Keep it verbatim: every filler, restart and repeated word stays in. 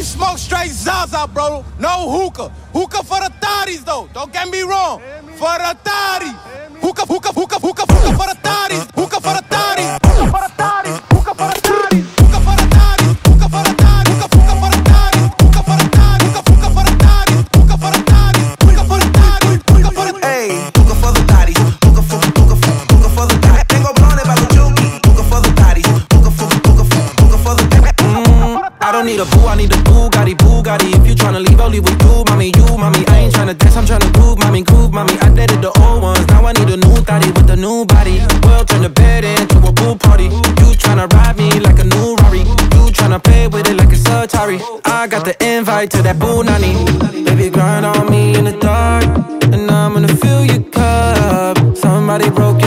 smoke straight Zaza, bro. No hookah. Hookah for the thotties, though. Don't get me wrong. For the thotties. Hookah, hookah, hookah, hookah, hookah for the thotties. Hookah for the thotties. Hookah for the thotties. Hookah for the thotties. Hookah for the thotties. Hookah for the thotties. Hookah for the thotties. Hookah for the thotties. Hookah for the thotties. Hookah for the thotties. Hookah for the thotties. Hookah for the thotties. Hey, hookah for the thotties. Hookah for, hookah for, hookah for the thotties. Tengo blones para los junkies. Hookah for the thotties. Hookah for, hookah for, hookah for the thotties. I don't need a boo, I need a Bugatti, Bugatti. If you tryna leave, I'll leave with you, mommy, you, mommy. I ain't tryna dance, I'm tryna groove, mommy, groove, mommy. I dated the old ones, now I need a new thotty with a new body. We'll turn the bed into a pool party. You tryna ride me like a new Rari. You tryna play with it like it's Atari. I got the invite to that boo nanny. Baby, grind on me in the dark, and I'm gonna fill your cup. Somebody broke